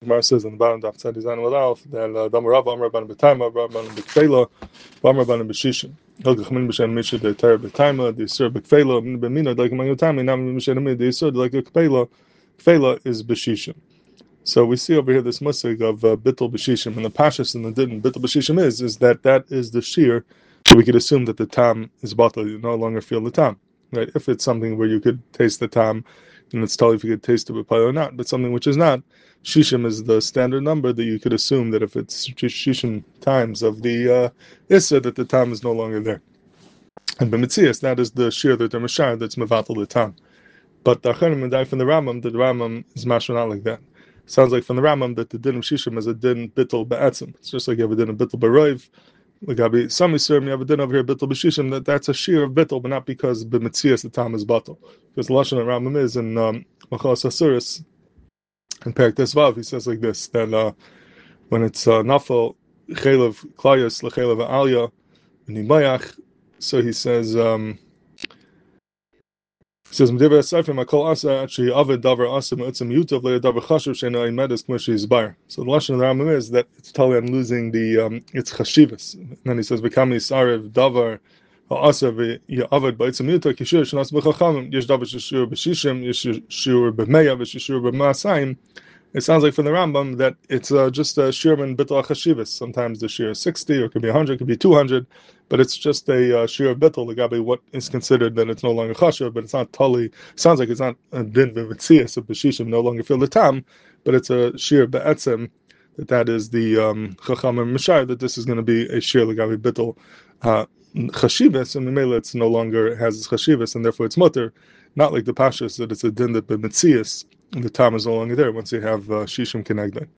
Gemara says on the bottom of Tzadi Zayin Alaf that Damar Rav Amar Ban B'Taima, Rav Ban B'Kfela, Amar Ban B'Shishim. Hilchach Min B'Shem Misha the Ter B'Taima, the Yisur B'Kfela, B'Mina like Amang Yotami, Nam Mishem the Yisur like a Kfela. Kfela is B'Shishim. So we see over here this musig of Bittul B'Shishim, and the Pashas and the Din Bittul B'Shishim is that is the shear. So we could assume that the tam is batal. You no longer feel the tam, right? If it's something where you could taste the tam, and it's totally if you could taste it with or not. But something which is not, shishim is the standard number that you could assume that if it's shishim times of the issa, that the tam is no longer there. And b'mitzias, that is the shear that they're mashar that's mevatel the tam. But the acharim and from the Rambam is mashar not like that. Sounds like from the Rambam that the din of shishim is a din bittul be'etzim. It's just like you have a din of bittul b'roiv. Like some Yisurim, you have a din over here bittul b'shishim that's a shear of bittul, but not because b'mitzias the tam is batal. Because the lashon of Rambam is in Machalas Asuris in Perek Tesvav, he says like this that when it's nafal chelev klayos lechelev alya v'nimayach, so he says. He says, "Mdiver Asafim Akol Asa actually Avid Davar Asa Mu'atzim Yutav LeDavar Chashuv Sheina Imedes K'Moshi Yizbar." So the lashon of the Rambam is that it's totally on losing the its chashivas. And then he says, "V'kami Sarev Davar Asa v'Yavad Ba'atzim Yutav Kishur Shenas B'Chachamim Yesh Davar Shishur B'Shishim Yesh Shishur B'Meya V'Shishur B'Masayim." It sounds like from the Rambam that it's just a shir and bittul chashivas. Sometimes the shir is 60, or it could be 100, it could be 200, but it's just a shir of bittul. Legabe what is considered that it's no longer chashav, but it's not totally. Sounds like it's not a din b'mitzias of b'shishim no longer feel the tam, but it's a shir be'etzem that is the chacham and mishar that this is going to be a shir legabe bittul chashivas, and the mele it's no longer has chashivas, and therefore it's mutter. Not like the pashas that it's a din that b'mitzias. The tam is no longer there once you have shishim kenegdai.